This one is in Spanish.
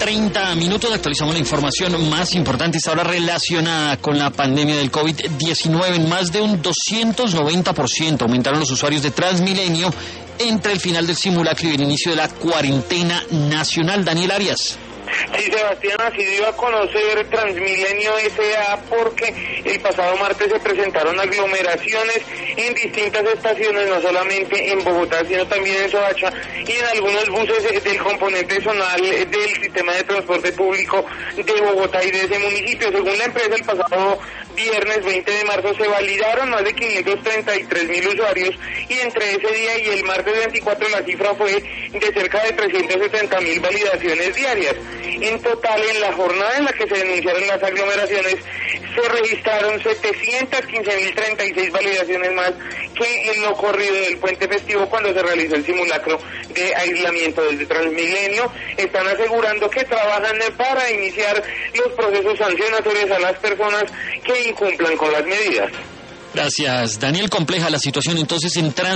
6:30, actualizamos la información más importante, esta hora relacionada con la pandemia del COVID-19. En más de un 290% aumentaron los usuarios de Transmilenio entre el final del simulacro y el inicio de la cuarentena nacional. Daniel Arias. Sí, Sebastián, así dio a conocer Transmilenio S.A. porque el pasado martes se presentaron aglomeraciones en distintas estaciones, no solamente en Bogotá, sino también en Soacha y en algunos buses del componente zonal del sistema de transporte público de Bogotá y de ese municipio. Según la empresa, el pasado viernes 20 de marzo se validaron más de 533.000 usuarios y entre ese día y el martes 24 la cifra fue de cerca de 370.000 validaciones diarias. En total, en la jornada en la que se denunciaron las aglomeraciones, se registraron 715.036 validaciones más que en lo corrido del puente festivo cuando se realizó el simulacro de aislamiento. Desde Transmilenio están asegurando que trabajan para iniciar los procesos sancionatorios a las personas que incumplan con las medidas. Gracias, Daniel. Compleja la situación entonces en